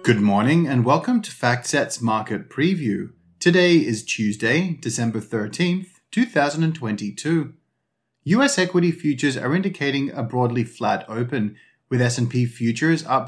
Good morning and welcome to FactSet's Market Preview. Today is Tuesday, December 13th, 2022. US equity futures are indicating a broadly flat open, with S&P futures up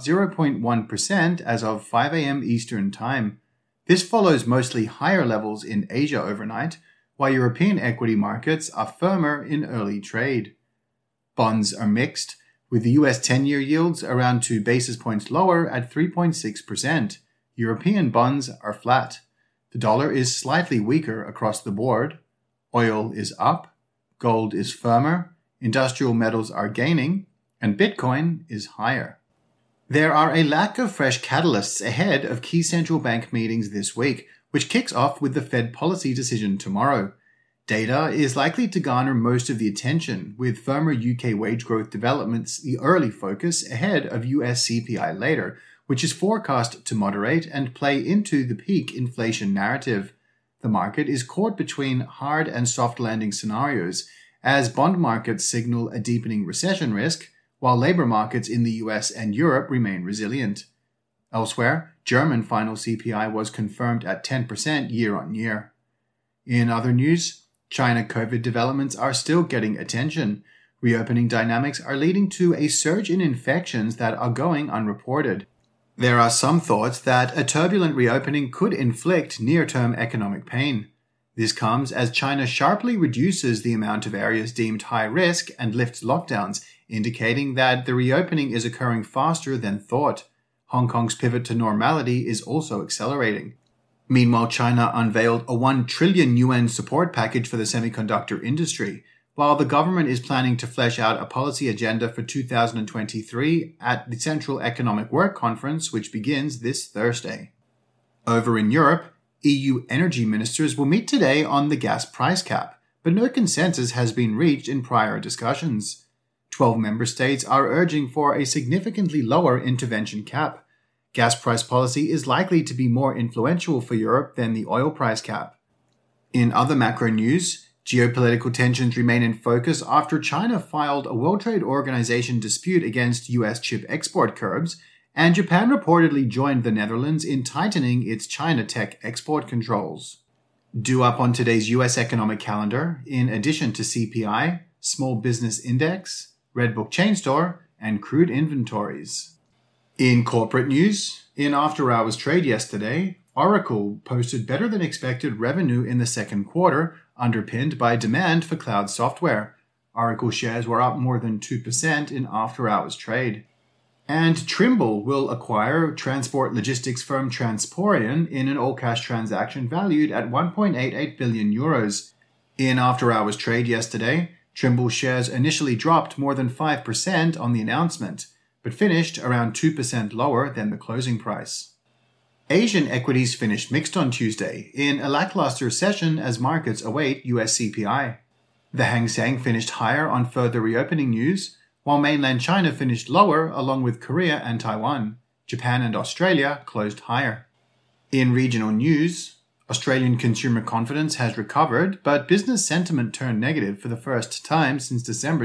0.1% as of 5 a.m. Eastern Time. This follows mostly higher levels in Asia overnight, while European equity markets are firmer in early trade. Bonds are mixed, with the US 10-year yields around 2 basis points lower at 3.6%. European bonds are flat. The dollar is slightly weaker across the board. Oil is up. Gold is firmer. Industrial metals are gaining. And Bitcoin is higher. There are a lack of fresh catalysts ahead of key central bank meetings this week, which kicks off with the Fed policy decision tomorrow. Data is likely to garner most of the attention, with firmer UK wage growth developments the early focus ahead of US CPI later, which is forecast to moderate and play into the peak inflation narrative. The market is caught between hard and soft landing scenarios, as bond markets signal a deepening recession risk, while labor markets in the US and Europe remain resilient. Elsewhere, German final CPI was confirmed at 10% year-on-year. In other news, China COVID developments are still getting attention. Reopening dynamics are leading to a surge in infections that are going unreported. There are some thoughts that a turbulent reopening could inflict near-term economic pain. This comes as China sharply reduces the amount of areas deemed high risk and lifts lockdowns, indicating that the reopening is occurring faster than thought. Hong Kong's pivot to normality is also accelerating. Meanwhile, China unveiled a 1 trillion yuan support package for the semiconductor industry, while the government is planning to flesh out a policy agenda for 2023 at the Central Economic Work Conference, which begins this Thursday. Over in Europe, EU energy ministers will meet today on the gas price cap, but no consensus has been reached in prior discussions. 12 member states are urging for a significantly lower intervention cap. Gas price policy is likely to be more influential for Europe than the oil price cap. In other macro news, geopolitical tensions remain in focus after China filed a World Trade Organization dispute against US chip export curbs, and Japan reportedly joined the Netherlands in tightening its China tech export controls. Due up on today's US economic calendar, in addition to CPI, Small Business Index, Redbook Chain Store, and crude inventories. In corporate news, in after-hours trade yesterday, Oracle posted better than expected revenue in the second quarter, underpinned by demand for cloud software. Oracle shares were up more than 2% in after-hours trade. And Trimble will acquire transport logistics firm Transporeon in an all-cash transaction valued at 1.88 billion euros. In after-hours trade yesterday, Trimble shares initially dropped more than 5% on the announcement, but finished around 2% lower than the closing price. Asian equities finished mixed on Tuesday in a lackluster session as markets await US CPI. The Hang Seng finished higher on further reopening news, while mainland China finished lower along with Korea and Taiwan. Japan and Australia closed higher. In regional news, Australian consumer confidence has recovered, but business sentiment turned negative for the first time since December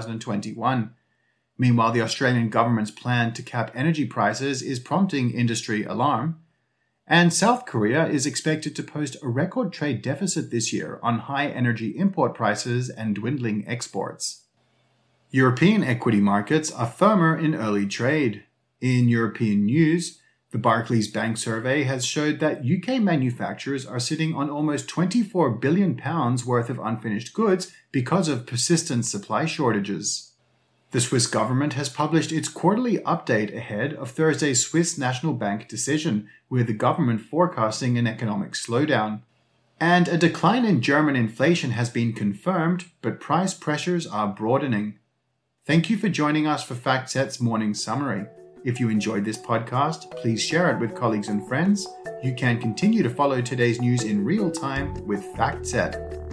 2021. Meanwhile, the Australian government's plan to cap energy prices is prompting industry alarm. And South Korea is expected to post a record trade deficit this year on high energy import prices and dwindling exports. European equity markets are firmer in early trade. In European news, the Barclays Bank survey has showed that UK manufacturers are sitting on almost £24 billion worth of unfinished goods because of persistent supply shortages. The Swiss government has published its quarterly update ahead of Thursday's Swiss National Bank decision, with the government forecasting an economic slowdown. And a decline in German inflation has been confirmed, but price pressures are broadening. Thank you for joining us for FactSet's morning summary. If you enjoyed this podcast, please share it with colleagues and friends. You can continue to follow today's news in real time with FactSet.